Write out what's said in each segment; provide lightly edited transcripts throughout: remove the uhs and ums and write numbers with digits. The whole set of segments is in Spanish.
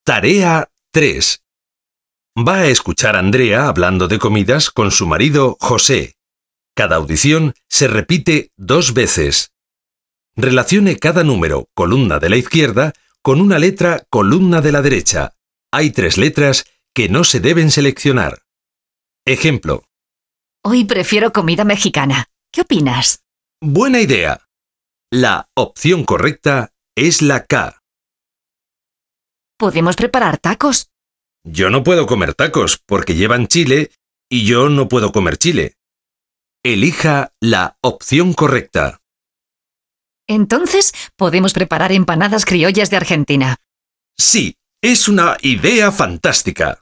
Tarea 3. Va a escuchar a Andrea hablando de comidas con su marido José. Cada audición se repite 2 veces. Relacione cada número, columna de la izquierda, con una letra, columna de la derecha. Hay 3 letras que no se deben seleccionar. Ejemplo. Hoy prefiero comida mexicana. ¿Qué opinas? Buena idea. La opción correcta es la K. ¿Podemos preparar tacos? Yo no puedo comer tacos porque llevan chile y yo no puedo comer chile. Elija la opción correcta. Entonces, podemos preparar empanadas criollas de Argentina. Sí, es una idea fantástica.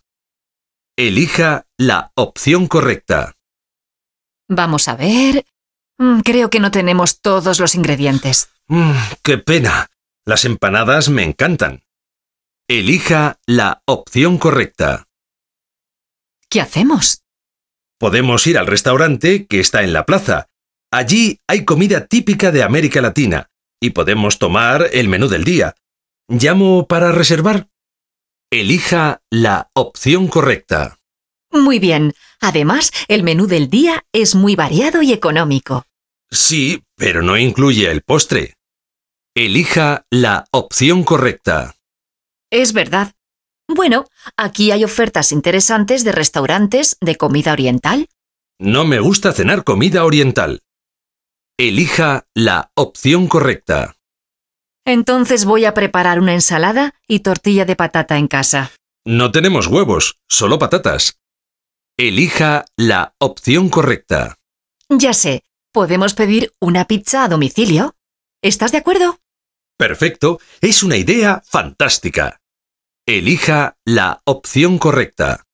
Elija la opción correcta. Vamos a ver. Creo que no tenemos todos los ingredientes. ¡Qué pena! Las empanadas me encantan. Elija la opción correcta. ¿Qué hacemos? Podemos ir al restaurante que está en la plaza. Allí hay comida típica de América Latina y podemos tomar el menú del día. ¿Llamo para reservar? Elija la opción correcta. Muy bien. Además, el menú del día es muy variado y económico. Sí, pero no incluye el postre. Elija la opción correcta. Es verdad. Bueno, aquí hay ofertas interesantes de restaurantes de comida oriental. No me gusta cenar comida oriental. Elija la opción correcta. Entonces voy a preparar una ensalada y tortilla de patata en casa. No tenemos huevos, solo patatas. Elija la opción correcta. Ya sé, podemos pedir una pizza a domicilio. ¿Estás de acuerdo? Perfecto, es una idea fantástica. Elija la opción correcta.